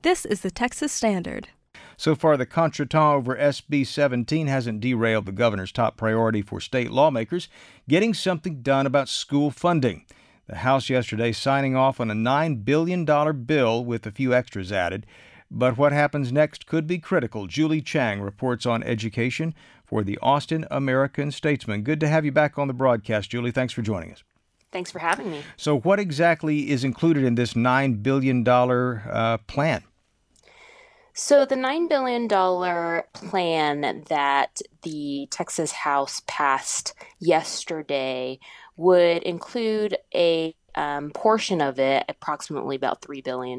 This is the Texas Standard. So far, the contretemps over SB 17 hasn't derailed the governor's top priority for state lawmakers, getting something done about school funding. The House yesterday signing off on a $9 billion bill with a few extras added. But what happens next could be critical. Julie Chang reports on education for the Austin American-Statesman. Good to have you back on the broadcast, Julie. Thanks for joining us. Thanks for having me. So what exactly is included in this $9 billion plan? So the $9 billion plan that the Texas House passed yesterday would include a portion of it, approximately about $3 billion,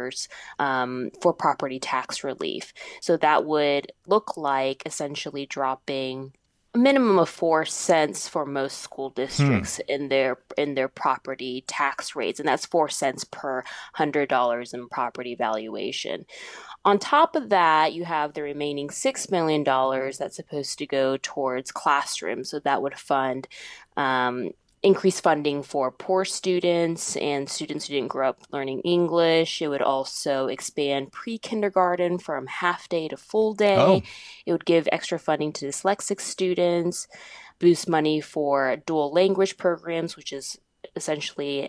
for property tax relief. So that would look like essentially dropping a minimum of 4 cents for most school districts in their property tax rates, and that's 4 cents per $100 in property valuation. On top of that, you have the remaining $6 million that's supposed to go towards classrooms. So that would fund increased funding for poor students and students who didn't grow up learning English. It would also expand pre-kindergarten from half day to full day. Oh. It would give extra funding to dyslexic students, boost money for dual language programs, which is essentially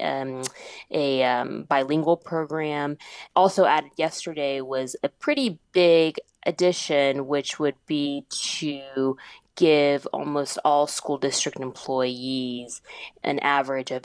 a bilingual program. Also added yesterday was a pretty big addition, which would be to give almost all school district employees an average of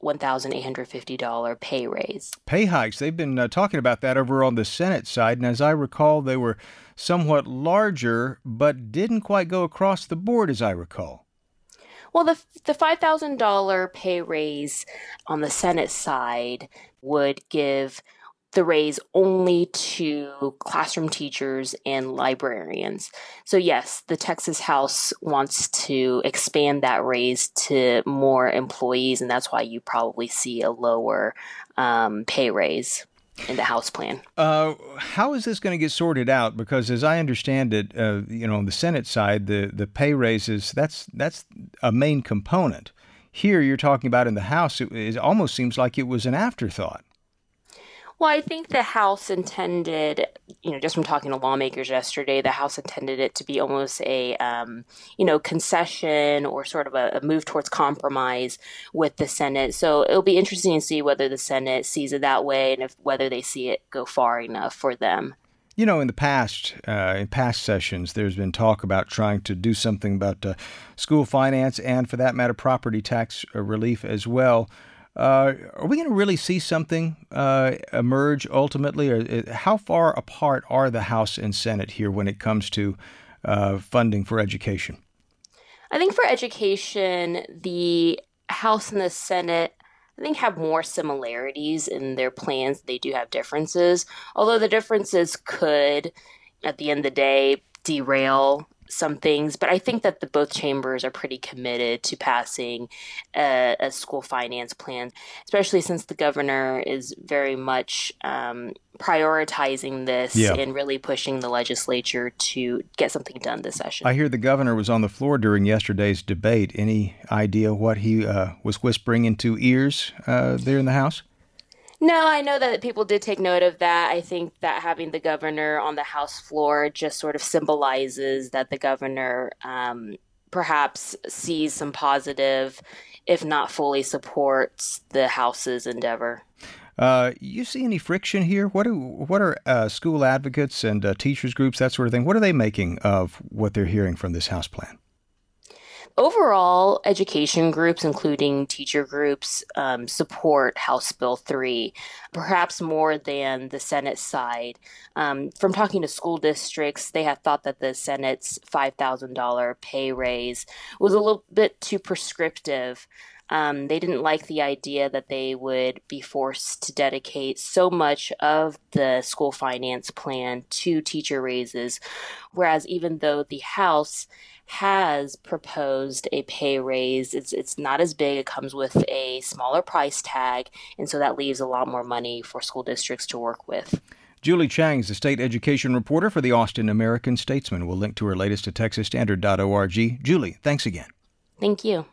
$1,850 pay raise. Pay hikes. They've been talking about that over on the Senate side, and as I recall, they were somewhat larger, but didn't quite go across the board, as I recall. Well, the $5,000 pay raise on the Senate side would give the raise only to classroom teachers and librarians. So yes, the Texas House wants to expand that raise to more employees, and that's why you probably see a lower pay raise in the House plan. How is this going to get sorted out? Because as I understand it, on the Senate side, the pay raises, that's a main component. Here you're talking about in the House, it almost seems like it was an afterthought. Well, I think the House intended, just from talking to lawmakers yesterday, the House intended it to be almost a, concession or sort of a move towards compromise with the Senate. So it'll be interesting to see whether the Senate sees it that way and whether they see it go far enough for them. In the past, in past sessions, there's been talk about trying to do something about school finance and, for that matter, property tax relief as well. Are we going to really see something emerge ultimately? Or how far apart are the House and Senate here when it comes to funding for education? I think for education, the House and the Senate, I think, have more similarities in their plans. They do have differences, although the differences could, at the end of the day, derail some things. But I think that both chambers are pretty committed to passing a school finance plan, especially since the governor is very much prioritizing this and really pushing the legislature to get something done this session. I hear the governor was on the floor during yesterday's debate. Any idea what he was whispering into ears there in the House? No, I know that people did take note of that. I think that having the governor on the House floor just sort of symbolizes that the governor perhaps sees some positive, if not fully supports the House's endeavor. You see any friction here? What are school advocates and teachers groups, that sort of thing? What are they making of what they're hearing from this House plan? Overall, education groups, including teacher groups, support House Bill 3, perhaps more than the Senate side. From talking to school districts, they have thought that the Senate's $5,000 pay raise was a little bit too prescriptive. They didn't like the idea that they would be forced to dedicate so much of the school finance plan to teacher raises, whereas even though the House has proposed a pay raise, it's not as big. It comes with a smaller price tag, and so that leaves a lot more money for school districts to work with. Julie Chang is the state education reporter for the Austin American-Statesman. We'll link to her latest at texasstandard.org. Julie, thanks again. Thank you.